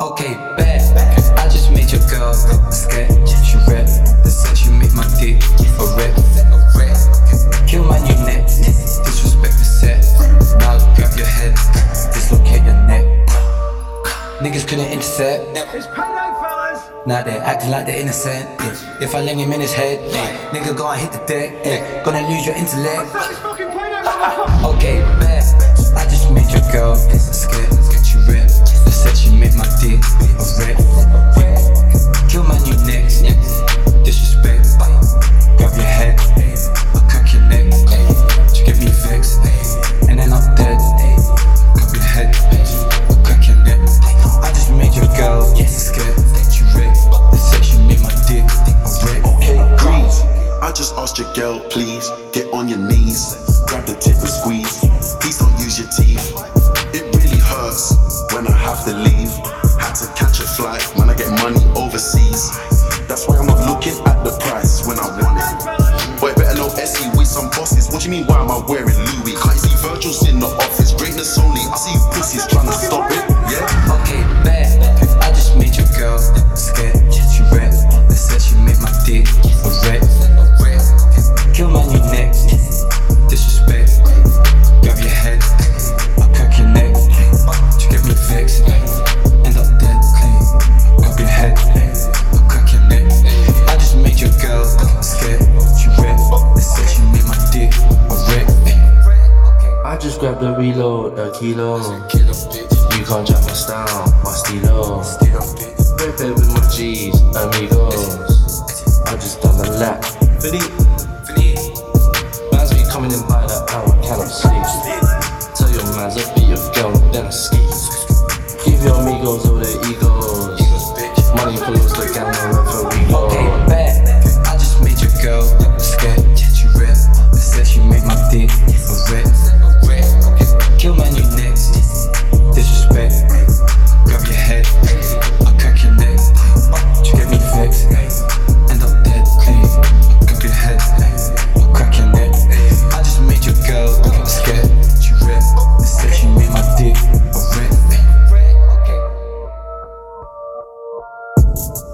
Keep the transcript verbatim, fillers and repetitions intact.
Okay, bet. I just made your girl scared. She rep. They said she made my dick a rep. Kill my new neck. Disrespect the set. Now grab your head. Dislocate your neck. Niggas couldn't intercept. It's payday, fellas. Now they're acting like they're innocent. Yeah. If I lay him in his head, yeah. Nigga go and hit the deck. Yeah. Gonna lose your intellect. It's fucking payday, motherfucker. Okay, bet. I just made your girl scared. She rep. They said she made my dick a rep. Kill my new next. Disrespect. Grab your head. I'll crack your neck. You get me vexed. And then I'm dead. Grab your head. I'll crack your neck. I just made your girl scared. She rep. They said she made my dick a rep. Okay, breathe. I just asked your girl, please get on your knees. Grab the tip and squeeze. Please don't use your teeth. It really hurts when I have to leave. Had to catch a flight when I get money overseas. That's why I'm not looking at the price when I want it. Boy, better know Essie with some bosses. What do you mean, why am I wearing Louis? Can't you see Virgil's in the office? Greatness only, I see you pussies trying to stop it, yeah? Okay, bet. I just made your girl scared. She rep. They said she made my dick a rep. Kill my new neck. Disrespect. Grab your head. I'll crack your neck. You get me vexed. End up dead. Grab your head. I'll crack your neck. I just made your girl scared. She rep. They said she made my dick a rep. I just grabbed the reload, a kilo. You can't jack my style, my stilo. Pepe with my G's, amigos. I just done the lap. Philippe, man's be coming in by the hour, cannot sleep. Tell your mans a beat of girl, then I ski. Give your amigos all their egos. Money follows the gang wherever we go. Okay, bet. I just made your girl scared. She rep. They said she made my dick a rep. Kill my new neck. Disrespect. Grab your head. I'll crack your neck. You get me vexed. End up dead. Grab your head. I'll crack your neck. I just made your girl scared. She rep. They said she made my dick a rep.